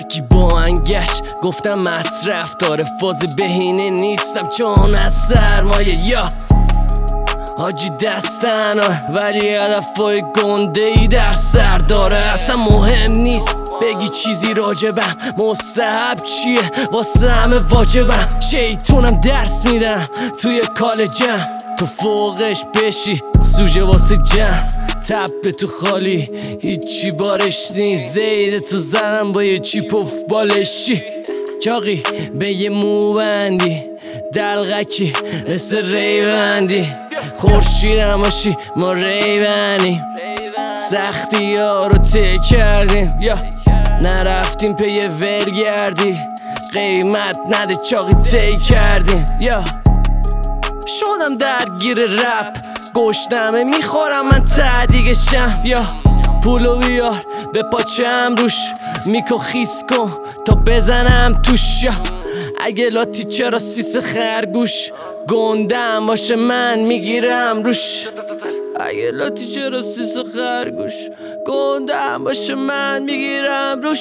کی با انگش گفتم مصرف داره فاز بهینه نیستم چون از سرمایه یا حاجی دستنه ولی هدفای گنده ای در سر داره. اصلا مهم نیست بگی چیزی راجبم، مستحب چیه واسه همه واجبم. شیطونم درس میدم توی کالجم، تو فوقش بشی سوژه واسه جمع. تپه تو خالی هیچی بارش نیست، زیده تو زنم با یه چیپ و بالشی. چاقی به یه موبندی دلغکی مثل ریوندی، خورشید هماشی ما ریونیم، سختی ها رو طی کردیم یا نرفتیم پی ولگردی، قیمت نده چاقی طی کردیم یا شدم درگیر رپ گشتمه میخورم من دیگه شم یا پولو بیار به پاچم روش میکو خیس کن تا بزنم توش یا اگه لاتی چرا سیس خرگوش گندم باشه من میگیرم روش. اگه لاتی چرا سیس خرگوش گندم باشه من میگیرم روش.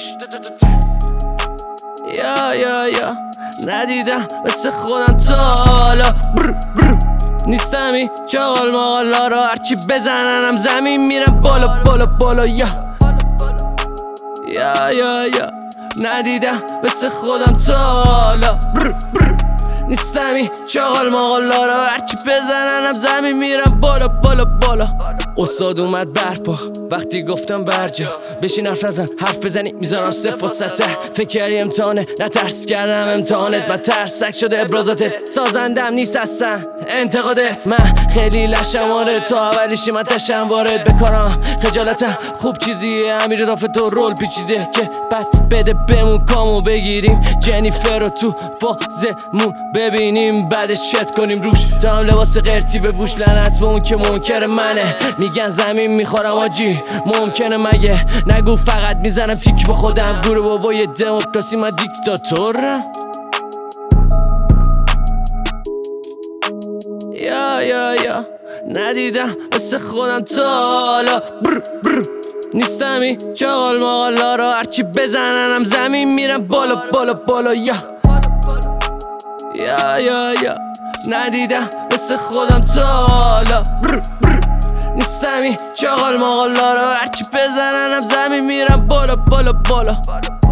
یا ندیدم مثل خودم تا حالا نیستمی چاقال ماقالا را هرچی بزننم زمین میرم بالا بالا بالا یا ندیدم مثل خودم تا حالا نیستمی چاقال ماقالا را هرچی بزننم زمین میرم بالا بالا بالا. استاد اومد برپا وقتی گفتم برجا بشین حرف نزن حرف بزنی میذارم صفر و سطح. فکر کردی امتحانه نه ترس کردم امتحانت من ترسک شده ابرازاتت سازندم نیست اصلا انتقادت. من خیلی لشم آره تو اولیشی من تشم وارد بکارم خجالتم خوب چیزیه امیر دافه تو رول پیچیده که بعد بده بمون کامو بگیریم جنیفر رو تو فازمون ببینیم بعدش چت کنیم روش تو هم لباس قرتی بپوش لعنت به اون که منکر منه میگن زمین میخورم آجی ممکنه مگه نگو فقط میزنم تیک به خودم گوره بابای دموکراسی من دیکتاتورم یا ندیدم مثل خودم تا حالا نیستمی چاقال ماقالا را هرچی بزننم زمین میرم بالا بالا بالا یا ندیدم مثل خودم تا حالا نیستمی چاقال ماقالا را هرچی بزننم زمین میرم بالا بالا بالا.